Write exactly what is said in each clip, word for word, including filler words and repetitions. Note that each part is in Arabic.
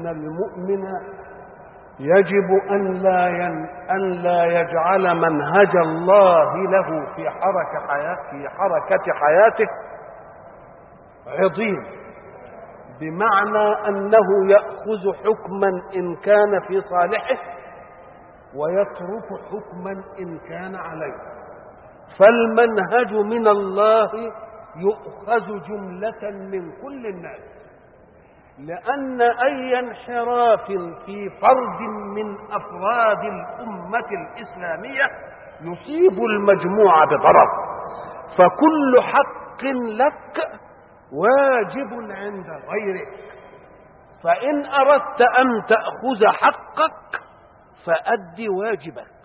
أن المؤمن يجب أن لا ين... أن لا يجعل منهج الله له في حركة حياته في حركة حياته عظيم، بمعنى أنه يأخذ حكما إن كان في صالحه ويترك حكما إن كان عليه. فالمنهج من الله يؤخذ جملة من كل الناس، لأن أي انحراف في فرد من أفراد الأمة الإسلامية يصيب المجموعة بضرر. فكل حق لك واجب عند غيرك، فإن أردت أن تأخذ حقك فأد واجبك.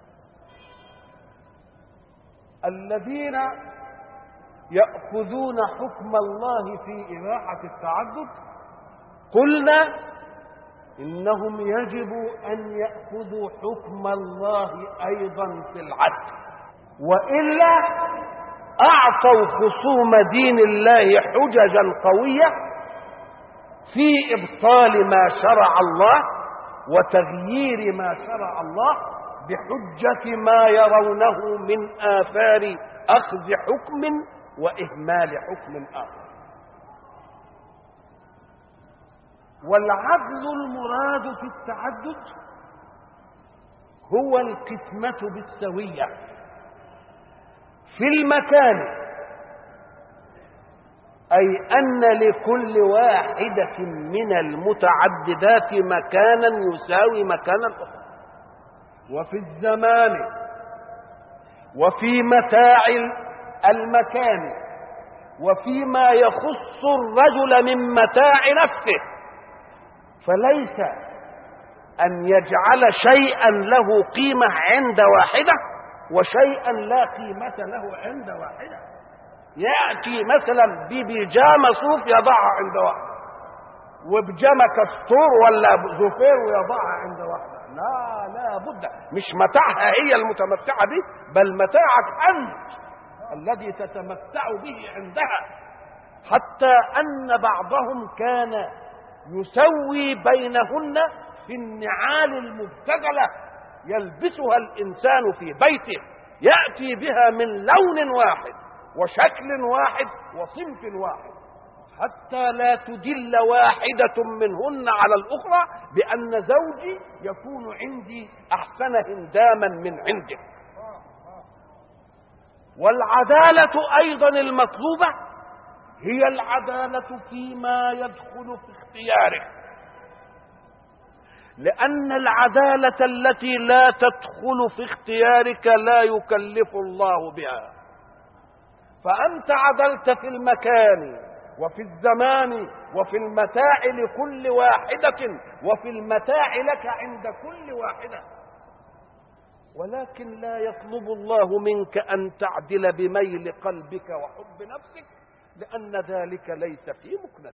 الذين يأخذون حكم الله في إباحة التعدد قلنا إنهم يجب أن يأخذوا حكم الله أيضا في العدل، وإلا أعطوا خصوم دين الله حججا قوية في إبطال ما شرع الله وتغيير ما شرع الله بحجة ما يرونه من آثار أخذ حكم وإهمال حكم آخر. والعدل المراد في التعدد هو القسمة بالسوية في المكان، أي أن لكل واحدة من المتعددات مكانا يساوي مكان الأخرى، وفي الزمان وفي متاع المكان وفيما يخص الرجل من متاع نفسه. فليس أن يجعل شيئا له قيمة عند واحدة وشيئا لا قيمة له عند واحدة. يأتي مثلا ببيجامة صوف يضعها عند واحدة، وبجامة كستور ولا زفير ويضعها عند واحدة. لا لا بد، مش متاعها هي المتمتعة به، بل متاعك أنت الذي تتمتع به عندها. حتى أن بعضهم كان يسوي بينهن في النعال المبتذلة يلبسها الإنسان في بيته، يأتي بها من لون واحد وشكل واحد وصنف واحد، حتى لا تدل واحدة منهن على الأخرى بأن زوجي يكون عندي أحسن هنداما من عندك. والعدالة أيضا المطلوبة هي العدالة فيما يدخل في اختياره، لأن العدالة التي لا تدخل في اختيارك لا يكلف الله بها. فأنت عدلت في المكان وفي الزمان وفي المتاع لكل واحدة وفي المتاع لك عند كل واحدة، ولكن لا يطلب الله منك أن تعدل بميل قلبك وحب نفسك، لأن ذلك ليس في مكنتك.